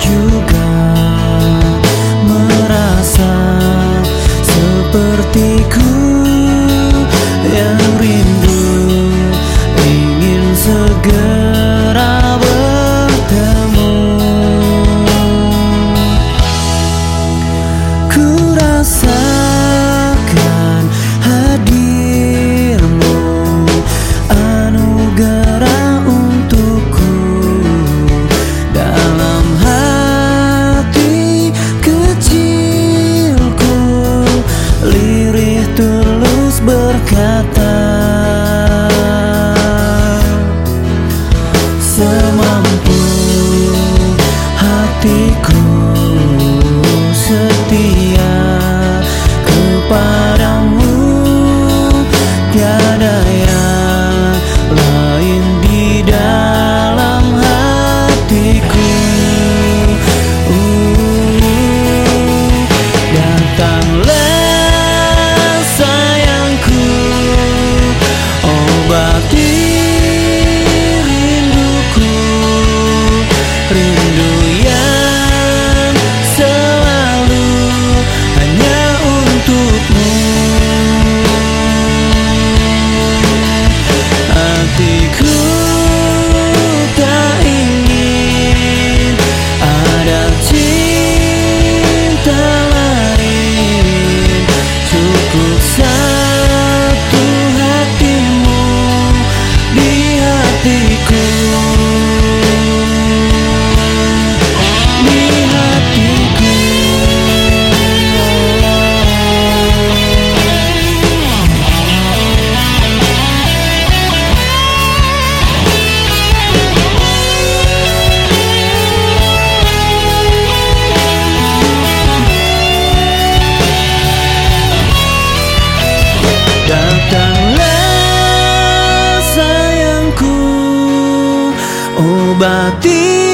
juga merasa sepertiku yang rindu, ingin segera bertemu. Ku rasakan hadirmu, anugerah untukku dalam hati kecilku. Lirih tulus berkata, semampu hatiku setia kepadamu, tiada yang lain di dalam hatiku. Datanglah sayangku, obati rinduku, rindu yang selalu hanya untukmu. Hatiku tak ingin ada cinta lain, cukup satu hatimu di hatiku, di hatiku. Datanglah sayangku, obati